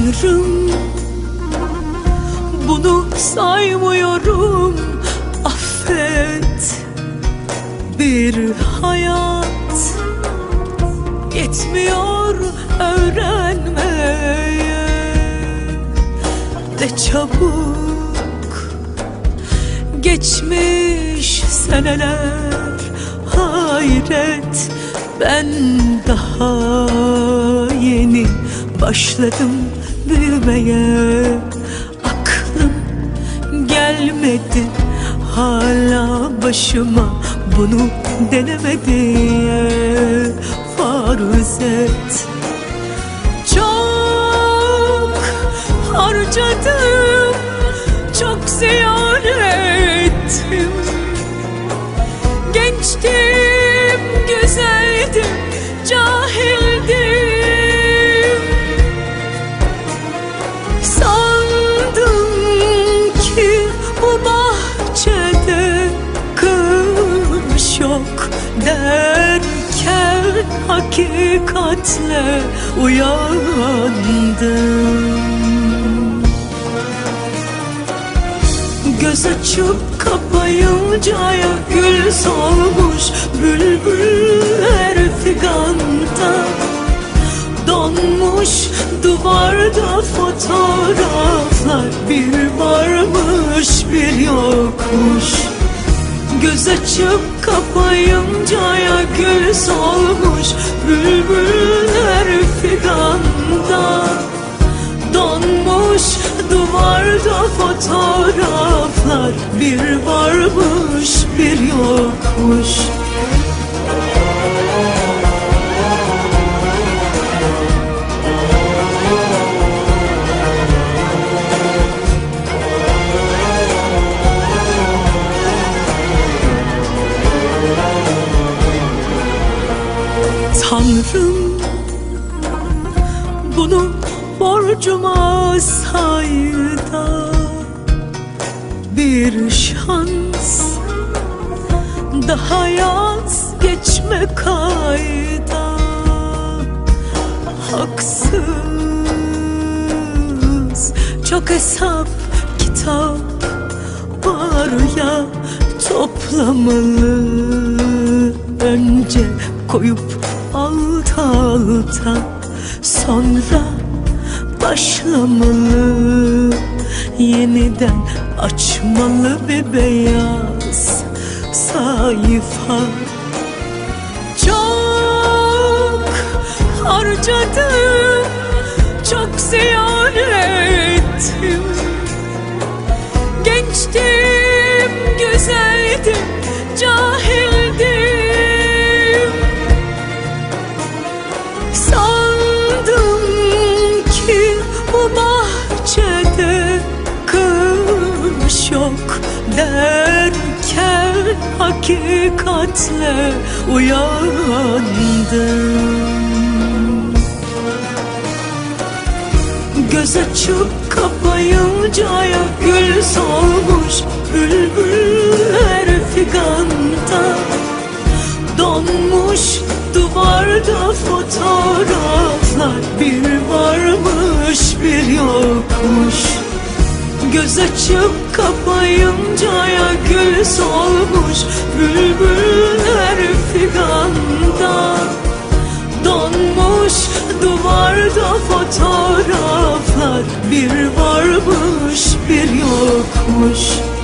Tanrım, bunu saymıyorum, affet. Bir hayat yetmiyor öğrenmeye, de çabuk geçmiş seneler. Hayret, ben daha yeni başladım büyümeye. Aklım gelmedi hala başıma bunu denemediye. Farz et, çok harcadım, çok ziyan ettim. Gençtim, güzeldim, cahildim. Sandım ki bu bahçede kış yok derken hakikatle uyandım. Göz açıp kapayıncaya gül solmuş, bülbüller figanda. Donmuş duvarda fotoğraflar, bir varmış bir yokmuş. Göz açıp kapayıncaya gül solmuş, bülbüller figanda. Donmuş duvarda fotoğraflar, bir varmış bir yokmuş. Tanrım, bunu borcuma say da, bir şans daha yaz geçme kayda. Haksız, çok hesap kitap var ya, toplamalı. Önce koyup alta alta, sonra başlamalı. Yeniden açmalı bir beyaz sayfa. Çok harcadım, çok ziyan ettim. Gençtim, güzeldim, cahildim. Sandım ki bu bahçede kış yok derken hakikatle uyandım. Göz açıp kapayıncaya gül solmuş, bülbüller figanda. Donmuş duvarda fotoğraflar, bir varmış bir yokmuş. Göz açıp kapayıncaya gül solmuş, bülbüller figanda. Donmuş duvarda fotoğraflar, bir varmış bir yokmuş.